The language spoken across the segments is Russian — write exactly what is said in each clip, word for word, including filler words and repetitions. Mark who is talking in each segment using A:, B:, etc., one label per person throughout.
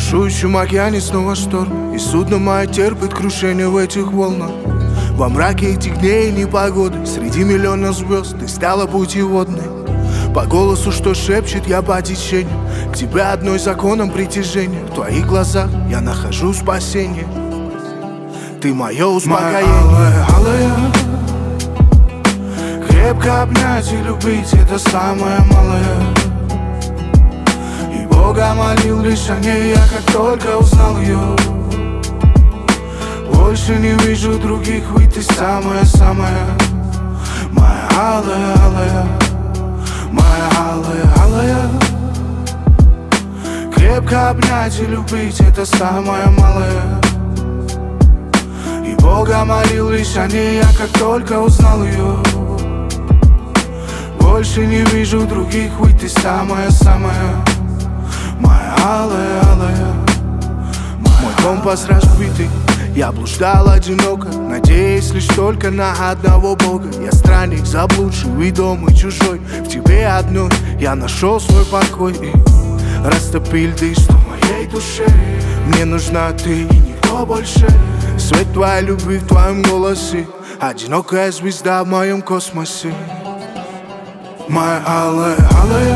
A: Бушующем океане снова шторм, и судно мое терпит крушение в этих волнах. Во мраке этих дней и непогоды, среди миллиона звезд ты стала путеводной. По голосу, что шепчет, я по течению к тебе одной законом притяжения. В твоих глазах я нахожу спасение. Ты мое успокоение. Моя алая, алая. Крепко обнять и любить — это самое малое. И Бога молил лишь о ней я, как только узнал ее. Больше не вижу других, ведь ты самая-самая. Моя алая, алая. Моя алая, алая. Крепко обнять и любить — это самое малое. И Бога молил лишь о ней я, как только узнал ее. Больше не вижу других, ведь ты самая-самая. Моя алая, алая. Мой компас разбитый, я блуждал одиноко, надеясь лишь только на одного Бога. Я странник, заблудший, ведомый, чужой. В тебе одной я нашел свой покой и растопил дышь в моей душе. Мне нужна ты и никто больше. Свет твоей любви в твоем голосе, одинокая звезда в моем космосе. Моя алая, алая.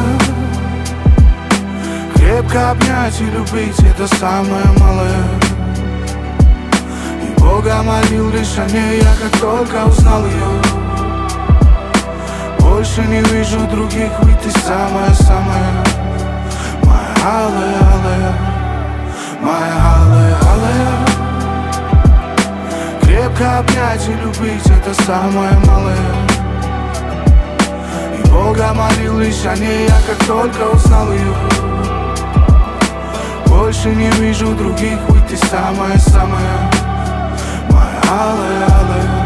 A: Крепко обнять и любить — это самое малое. И Бога молил лишь о ней я, как только узнал ее. Больше не вижу других, ведь ты самая-самая. Моя алая, алая. Моя алая, алая. Крепко обнять и любить — это самое малое. И Бога молил лишь о ней я, как только узнал ее. Больше не вижу других, ведь ты самая-самая. Моя алая, алая.